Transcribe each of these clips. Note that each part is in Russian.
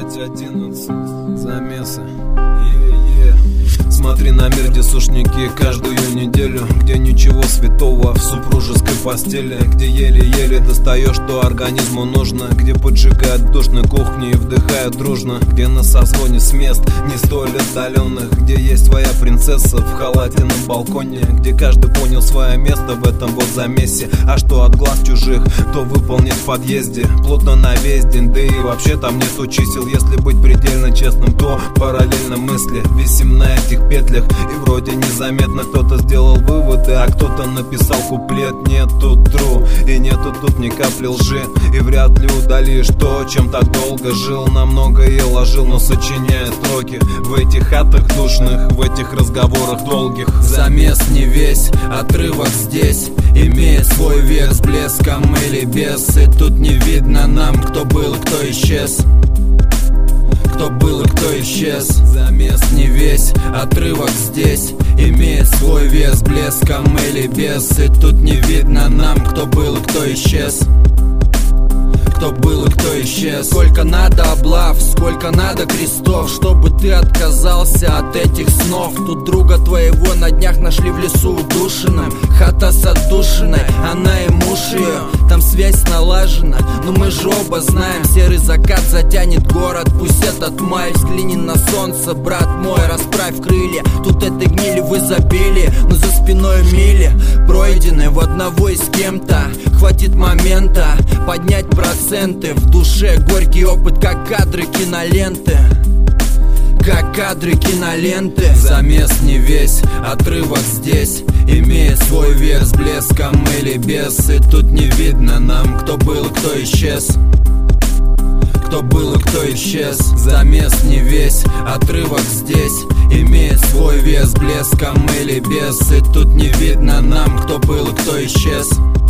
5:11. Замесы. Смотри на мир, где сушники каждую неделю, где ничего святого в супружеской постели, где еле-еле достаешь, что организму нужно, где поджигают в душной кухне и вдыхают дружно, где на созвоне с мест не столь отдаленных, где есть своя принцесса в халате на балконе, где каждый понял свое место в этом вот замесе. А что от глаз чужих, то выполнит в подъезде плотно на весь день, да и вообще там нету чисел. Если быть предельно честным, то параллельно мысли висим на этих петлях, и вроде незаметно кто-то сделал выводы, а кто-то написал куплет. Нету true и нету тут ни капли лжи, и вряд ли удалишь то, чем так долго жил. На многое ложил, но сочиняя строки в этих хатах душных, в этих разговорах долгих. Замес не весь, отрывок здесь имеет свой вес, блеском или без, и тут не видно нам, кто был, кто исчез. Кто был и кто исчез. Замес не весь, отрывок здесь имеет свой вес, блеском или без, и тут не видно нам, кто был и кто исчез. Кто был и кто исчез. Сколько надо облав, сколько надо крестов, чтобы ты отказался от этих снов. Тут друга твоего на днях нашли в лесу удушенным, хата с отдушиной, она и муж ее. Там связь налажена, но мы же оба знаем, серый закат затянет город. Пусть этот май взглянет на солнце, брат мой, расправь крылья. Тут этой гнили в изобилии, но за спиной мили пройдены в одного и с кем-то. Хватит момента поднять проценты, в душе горький опыт, как кадры киноленты. Как кадры киноленты. Замес не весь, отрывок здесь имеет свой вес, блеском или без, и тут не видно нам, кто был и кто исчез. Кто был и кто исчез. Замес не весь, отрывок здесь имеет свой вес, блеском или без, и тут не видно нам, кто был и кто исчез.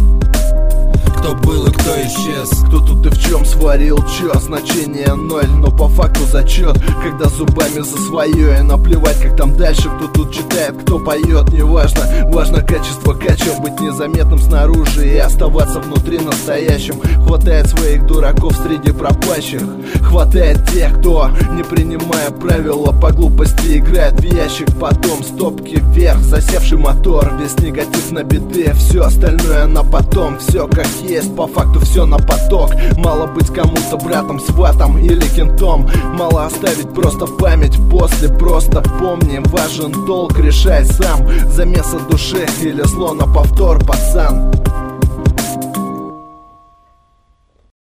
Кто был и кто исчез. Кто тут и в чем сварил, чё, значение ноль, но по факту зачет, когда зубами за свое. И наплевать, как там дальше, кто тут читает, кто поет, неважно. Важно качество кача, быть незаметным снаружи и оставаться внутри настоящим. Хватает своих дураков среди пропащих, хватает тех, кто, не принимая правила, по глупости играет в ящик. Потом стопки вверх, засевший мотор, весь негатив на биты, все остальное на потом. Все как есть, по факту все на поток. Мало быть кому-то братом, сватом или кентом, мало оставить просто память после. Просто помни, важен долг, решай сам. Замес от души или зло на повтор, пацан.